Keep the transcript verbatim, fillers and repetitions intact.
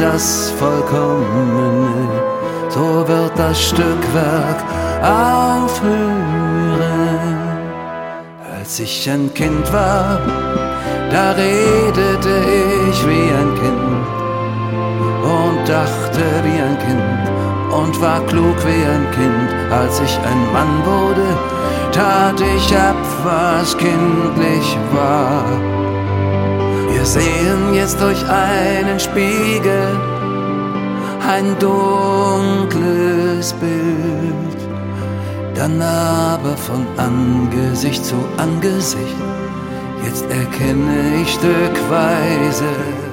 das Vollkommene, so wird das Stückwerk aufhören. Als ich ein Kind war, da redete ich wie ein Kind und dachte wie ein Kind und war klug wie ein Kind. Als ich ein Mann wurde, tat ich ab, was kindlich war. Wir sehen jetzt durch einen Spiegel ein dunkles Bild, dann aber von Angesicht zu Angesicht. Jetzt erkenne ich stückweise